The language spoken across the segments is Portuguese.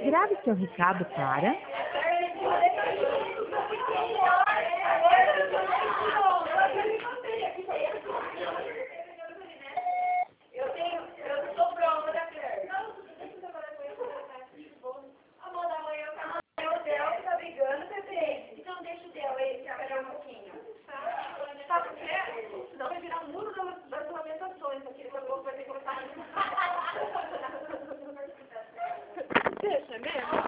Grave seu recado para... Deixa mesmo?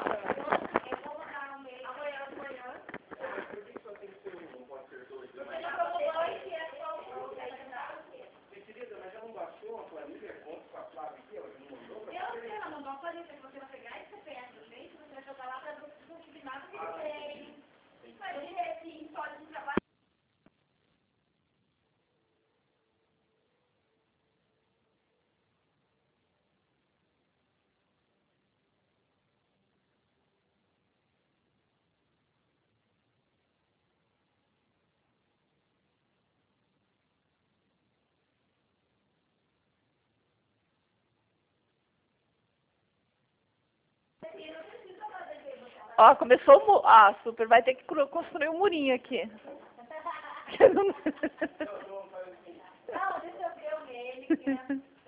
Querida, mas já não baixou a planilha? Conta com a Flávia aqui, ela não mandou pra você? Eu sei, ela mandou a planilha, se você vai pegar e você pega, gente, você vai jogar lá para o tribunal que tem. Mas esse história de trabalho. Ó, começou o muro. Ah, super. Vai ter que construir um murinho aqui. Não, deixa eu ver o meme.